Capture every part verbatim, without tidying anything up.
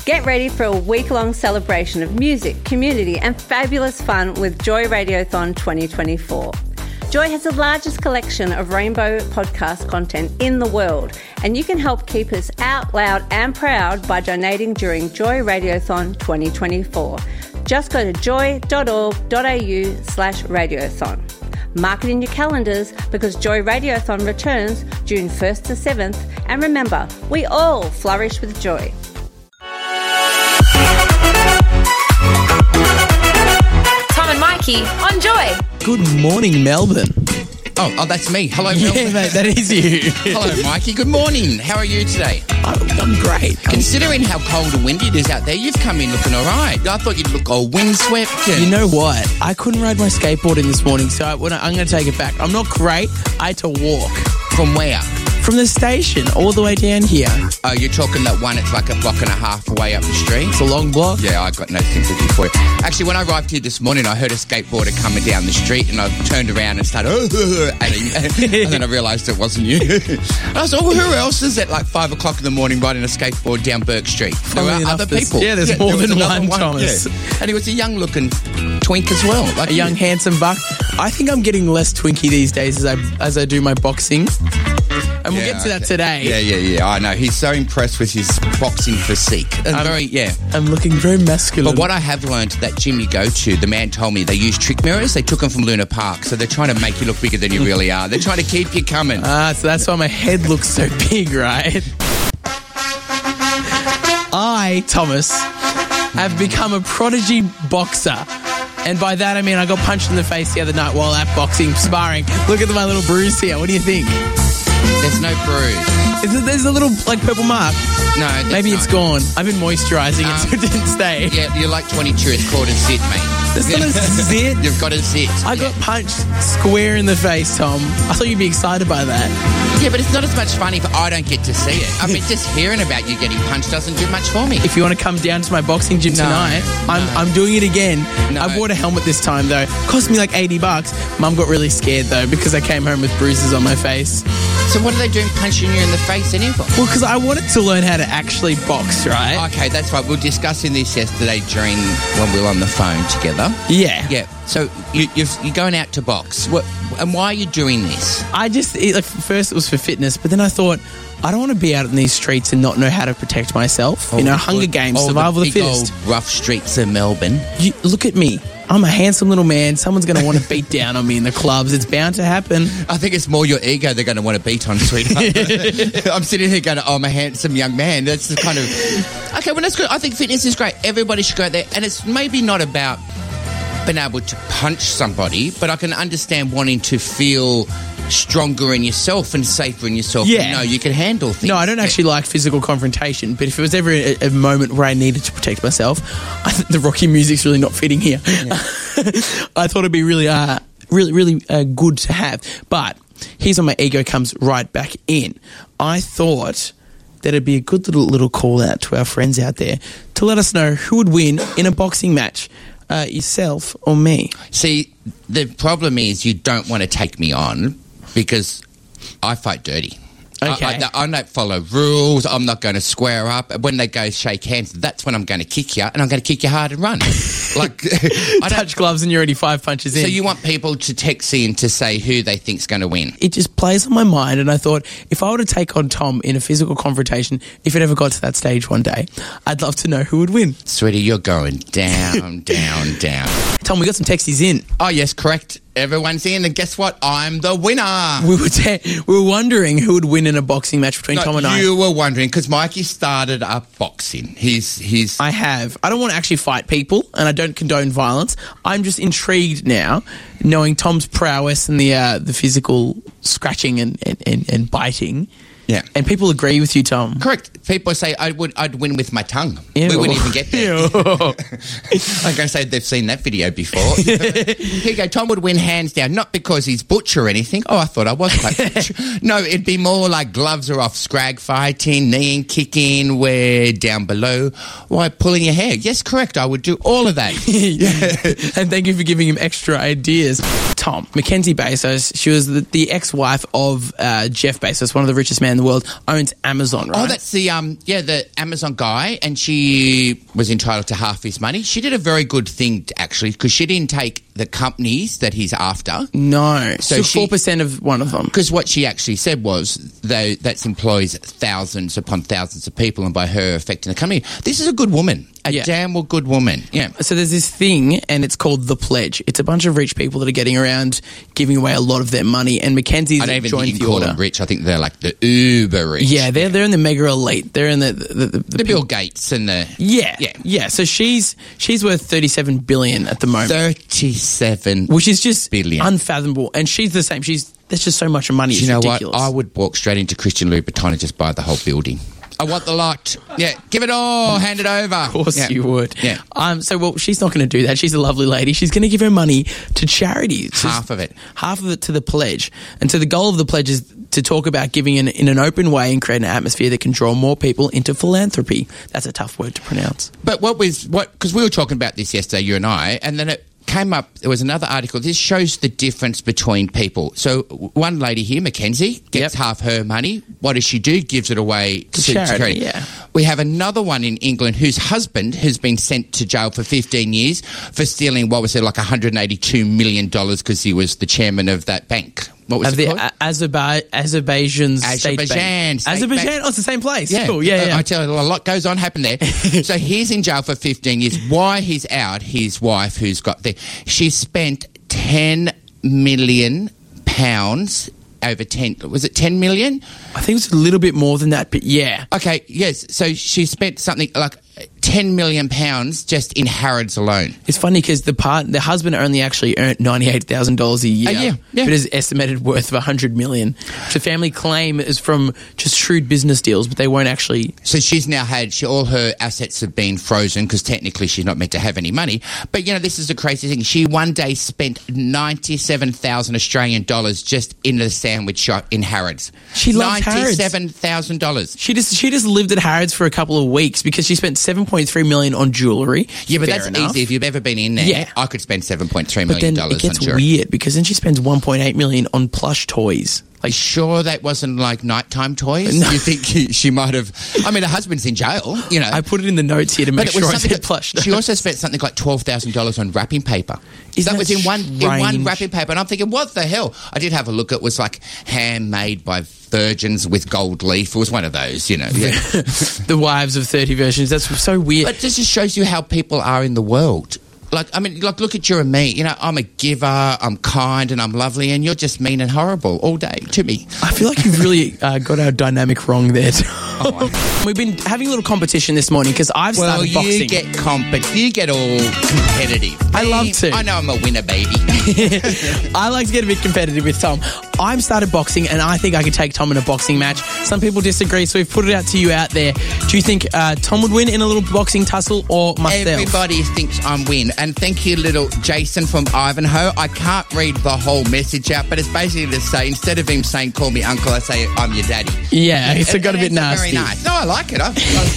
Get ready for a week-long celebration of music, community and fabulous fun with Joy Radiothon twenty twenty-four. Joy has the largest collection of rainbow podcast content in the world, and you can help keep us out loud and proud by donating during Joy Radiothon twenty twenty-four. Just go to joy.org.au slash radiothon. Mark it in your calendars because Joy Radiothon returns June first to seventh, and remember, we all flourish with joy. Tom and Mikey on Joy. Good morning, Melbourne. Oh, oh, that's me. Hello, Melbourne. Yeah, mate, that is you. Hello, Mikey. Good morning. How are you today? Oh, I'm great. Considering how cold and windy it is out there, you've come in looking all right. I thought you'd look all windswept. And... You know what? I couldn't ride my skateboard in this morning, so I, when I, I'm going to take it back. I'm not great. I had to walk. From where? From the station all the way down here. Oh, you're talking that one, it's like a block and a half away up the street? It's a long block. Yeah, I got no sympathy for you. Actually, when I arrived here this morning, I heard a skateboarder coming down the street and I turned around and started, oh, and, and then I realised it wasn't you. And I was like, oh, who else is at like five o'clock in the morning riding a skateboard down Burke Street? Funnily there are enough, other there's- people. yeah, there's yeah, more there was than another one, Thomas. Yeah. And he was a young-looking twink as well. Like A young, you. handsome buck. I think I'm getting less twinky these days as I as I do my boxing. And we'll Yeah, get to that okay. today. Yeah, yeah, yeah. I know. He's so impressed with his boxing physique. And I'm- very, yeah. I'm looking very masculine. But what I have learned, that gym you go to, the man told me they use trick mirrors. They took them from Luna Park, so they're trying to make you look bigger than you really are. They're trying to keep you coming. Ah, so that's why my head looks so big, right? I, Thomas, have become a prodigy boxer. And by that I mean I got punched in the face the other night while at boxing, sparring. Look at my little bruise here. What do you think? There's no bruise. Is it, there's a little, like, purple mark. No, there's Maybe not. it's gone. I've been moisturising Um, it so it didn't stay. Yeah, you're like twenty-two. It's called a zit, mate. It's not a zit. You've got a zit. I got punched square in the face, Tom. I thought you'd be excited by that. Yeah, but it's not as much fun if I don't get to see it. I mean, just hearing about you getting punched doesn't do much for me. If you want to come down to my boxing gym No, tonight, I'm, no. I'm doing it again. No. I bought a helmet this time, though. Cost me like eighty bucks. Mum got really scared, though, because I came home with bruises on my face. So what are they doing punching you in the face anyway? Well, because I wanted to learn how to actually box, right? Okay, that's right. We were discussing this yesterday during when we were on the phone together. Yeah. Yeah. So you, you're, you're going out to box. What, and why are you doing this? I just, it, like, first it was for fitness, but then I thought, I don't want to be out in these streets and not know how to protect myself. you know, Hunger Games, all survival the of the big fittest. old rough streets of Melbourne. You, look at me. I'm a handsome little man. Someone's going to want to beat down on me in the clubs. It's bound to happen. I think it's more your ego they're going to want to beat on, sweetheart. I'm sitting here going, oh, I'm a handsome young man. That's the kind of... Okay, well, that's good. I think fitness is great. Everybody should go there. And it's maybe not about being able to punch somebody, but I can understand wanting to feel stronger in yourself and safer in yourself. Yeah. You know, you can handle things. No, I don't actually like physical confrontation, but if it was ever a, a moment where I needed to protect myself, I think the Rocky music's really not fitting here. Yeah. I thought it'd be really, uh, really, really uh, good to have. But here's where my ego comes right back in. I thought that it'd be a good little little call out to our friends out there to let us know who would win in a boxing match, uh, yourself or me. See, the problem is you don't want to take me on because I fight dirty. Okay. I, I, I don't follow rules. I'm not going to square up. When they go shake hands, that's when I'm going to kick you, and I'm going to kick you hard and run. Like, I don't, Touch gloves and you're already five punches in. so you want people to text in to say who they think's going to win? It just plays on my mind, and I thought if I were to take on Tom in a physical confrontation, if it ever got to that stage one day, I'd love to know who would win. Sweetie, you're going down, down, down. Tom, we got some texties in. Oh, yes, correct. Everyone's in, and guess what? I'm the winner. We were te- we were wondering who would win in a boxing match between No, Tom and I. you were wondering because Mikey started up boxing. He's he's. I have. I don't want to actually fight people, and I don't condone violence. I'm just intrigued now, knowing Tom's prowess and the uh, the physical scratching and, and, and, and biting. Yeah. And people agree with you, Tom. Correct. People say I would, I'd win with my tongue. Ew. We wouldn't even get there. Ew. I'm going to say they've seen that video before. Here you go. Tom would win hands down, not because he's butch or anything. Oh, I thought I was quite butch. No, it'd be more like gloves are off, scrag fighting, kneeing, kicking, where down below. Why, pulling your hair. Yes, correct. I would do all of that. And thank you for giving him extra ideas. Tom, Mackenzie Bezos, she was the, the ex-wife of uh, Jeff Bezos, one of the richest men in the world, owns Amazon, right? Oh, that's the um, yeah, the Amazon guy, and she was entitled to half his money. She did a very good thing, actually, because she didn't take the companies that he's after. No, So so she- four percent of one of them. Because what she actually said was, though, that employs thousands upon thousands of people, and by her affecting the company, this is a good woman, a Yeah. damn well good woman. Yeah. So there's this thing, and it's called The Pledge. It's a bunch of rich people that are getting around giving away a lot of their money, and Mackenzie's I don't even joined think you the call order. them rich. I think they're like the uber rich. Yeah, they're they're in the mega elite. They're in the the, the, the, the Bill Gates and the Yeah, yeah. yeah. So she's she's worth thirty-seven billion at the moment, thirty-seven. which is just billion. unfathomable. And she's the same. She's there's just so much money. Do It's you know ridiculous. what? I would walk straight into Christian Louboutin and just buy the whole building. I want the lot. Yeah, give it all. Hand it over. Of course yeah. you would. Yeah. Um. So well, she's not going to do that. She's a lovely lady. She's going to give her money to charities. Half of it. Half of it to the pledge. And so the goal of the pledge is to talk about giving in, in an open way and create an atmosphere that can draw more people into philanthropy. That's a tough word to pronounce. But what was what? Because we were talking about this yesterday, you and I, and then it came up. There was another article. This shows the difference between people. So one lady here, Mackenzie, gets Yep. half her money. What does she do? Gives it away to, to charity, yeah. We have another one in England whose husband has been sent to jail for fifteen years for stealing what was it, like one hundred eighty-two million dollars because he was the chairman of that bank. What was Of it the called? A- Azerbaijan, Azerbaijan State Azerbaijan Bank. State Azerbaijan. Bank. Oh, it's the same place. Yeah, Cool. Yeah, I- yeah. I tell you, a lot goes on happen there. So he's in jail for fifteen years. Why he's out? His wife, who's got there, she spent ten million pounds over ten. Was it ten million? I think it's a little bit more than that, but yeah. Okay, yes. So she spent something like ten million pounds just in Harrods alone. It's funny because the part the husband only actually earned ninety-eight thousand dollars a year, A year, yeah. but his estimated worth of one hundred million dollars. The family claim is from just shrewd business deals, but they won't actually. So she's now had she, all her assets have been frozen because technically she's not meant to have any money. But you know, this is the crazy thing. She one day spent ninety-seven thousand Australian dollars just in the sandwich shop in Harrods. She loves Harrods. ninety-seven thousand dollars. She just she just lived at Harrods for a couple of weeks because she spent seven point three million dollars on jewellery. Yeah, but Fair that's enough. easy. If you've ever been in there, Yeah. I could spend seven point three But million then dollars it gets on jewelry. weird because then she spends one point eight million dollars on plush toys. Like, Sure, that wasn't like nighttime toys. No. You think he, she might have? I mean, her husband's in jail. You know, I put it in the notes here to make But it was sure I something said that- plush. She also spent something like twelve thousand dollars on wrapping paper. Isn't that that was in one in one strange? wrapping paper, and I'm thinking, what the hell? I did have a look. It was like handmade by virgins with gold leaf. It was one of those, you know. Yeah. The wives of thirty versions. That's so weird. But this just shows you how people are in the world. Like, I mean, like, look at you and me. You know, I'm a giver, I'm kind, and I'm lovely, and you're just mean and horrible all day to me. I feel like you've really uh, got our dynamic wrong there. Oh, We've been having a little competition this morning because I've well, started boxing. you get compet, you get all competitive. I love Me, to. I know I'm a winner, baby. I like to get a bit competitive with Tom. I've started boxing, and I think I could take Tom in a boxing match. Some people disagree, so we've put it out to you out there. Do you think uh, Tom would win in a little boxing tussle or myself? Everybody thinks I'm win. And thank you, little Jason from Ivanhoe. I can't read the whole message out, but it's basically to say, instead of him saying, call me uncle, I say, I'm your daddy. Yeah, it's And- got a and bit it's nasty. Very nice. No, I like it. I,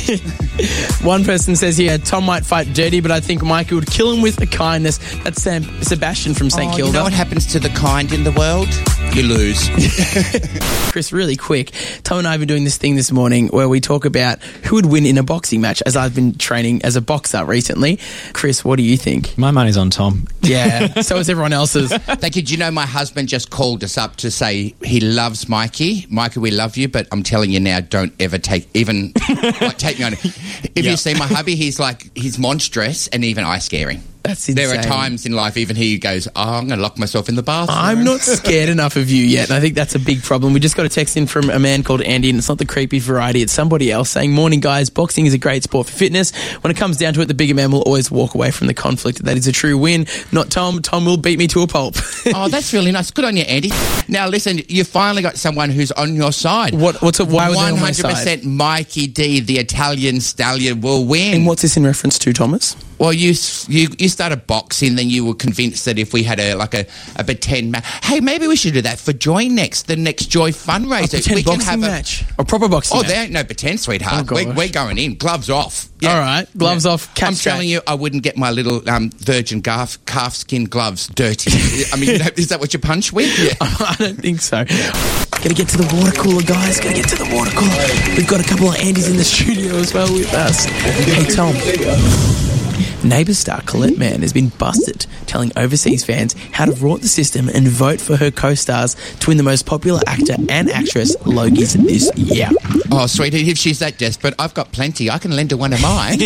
I, One person says here, Tom might fight dirty, but I think Mikey would kill him with a kindness. That's Sam, Sebastian from Saint oh, Kilda. you know what happens to the kind in the world? You lose. Chris, really quick, Tom and I have been doing this thing this morning where we talk about who would win in a boxing match, as I've been training as a boxer recently. Chris, what do you think? My money's on Tom. Yeah, so is everyone else's. Thank you. Do you know my husband just called us up to say he loves Mikey. Mikey, we love you, but I'm telling you now, don't ever take, even, like, take me on. If Yeah. you see my hubby, he's like, he's monstrous, and even I scare him. That's insane. There are times in life, even he goes, oh, I'm going to lock myself in the bathroom. I'm not scared enough of you yet, and I think that's a big problem. We just got a text in from a man called Andy, and it's not the creepy variety, it's somebody else saying, morning guys, boxing is a great sport for fitness. When it comes down to it, the bigger man will always walk away from the conflict. That is a true win. Not Tom. Tom will beat me to a pulp. Oh, that's really nice. Good on you, Andy. Now, listen, you finally got someone who's on your side. What? What's it? Why was it on my side? one hundred percent Mikey D, the Italian stallion, will win. And what's this in reference to, Thomas? Well, you you you started boxing, then you were convinced that if we had a like a, a pretend match, hey, maybe we should do that for Joy next, the next Joy fundraiser. A pretend we boxing can have match? A proper boxing Oh, match? there ain't no pretend, sweetheart. Oh, we're, gosh. we're going in, gloves off. All right, gloves off, catch I'm straight. telling you, I wouldn't get my little um, virgin calf, calf skin gloves dirty. I mean, is that what you punch with? Yeah. I don't think so. Gotta get to the water cooler, guys. Gotta get to the water cooler. We've got a couple of Andys in the studio as well with us. Hey, Tom. Neighbours star Colette Mann has been busted telling overseas fans how to rort the system and vote for her co-stars to win the most popular actor and actress Logies this year. Oh, sweetie, if she's that desperate, I've got plenty. I can lend her one of mine.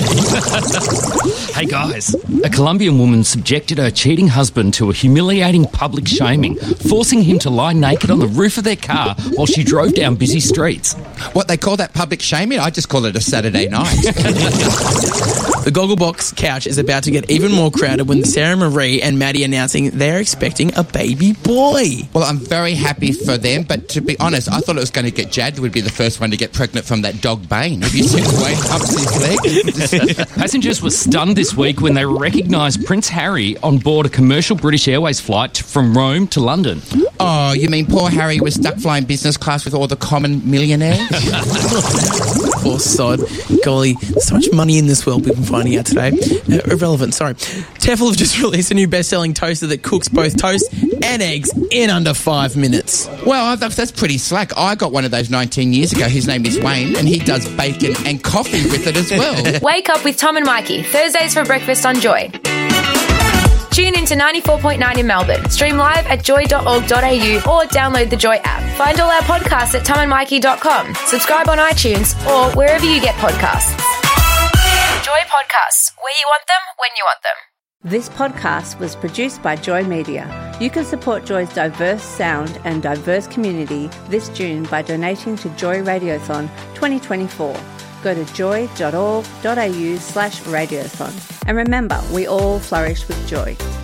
Hey guys, a Colombian woman subjected her cheating husband to a humiliating public shaming, forcing him to lie naked on the roof of their car while she drove down busy streets. What they call that public shaming? I just call it a Saturday night. The Gogglebox couch is about to get even more crowded when Sarah Marie and Maddie announcing they're expecting a baby boy. Well, I'm very happy for them, but to be honest, I thought it was going to get Jad would be the first one to get pregnant from that dog Bane. Have you seen the way he humps his leg? Passengers were stunned this week when they recognised Prince Harry on board a commercial British Airways flight from Rome to London. Oh, you mean poor Harry was stuck flying business class with all the common millionaires? Poor sod. Golly, there's so much money in this world we've been finding out today. Uh, irrelevant, sorry. Tefl have just released a new best-selling toaster that cooks both toast and eggs in under five minutes. Well, that's, that's pretty slack. I got one of those nineteen years ago. His name is Wayne, and he does bacon and coffee with it as well. Wake up with Tom and Mikey, Thursdays for breakfast on Joy. Tune in to ninety-four point nine in Melbourne. Stream live at joy dot org dot a u or download the Joy app. Find all our podcasts at tom and mikey dot com. Subscribe on iTunes or wherever you get podcasts. Joy Podcasts, where you want them, when you want them. This podcast was produced by Joy Media. You can support Joy's diverse sound and diverse community this June by donating to Joy Radiothon twenty twenty-four. Go to joy dot org dot a u slash radiothon. And remember, we all flourish with joy.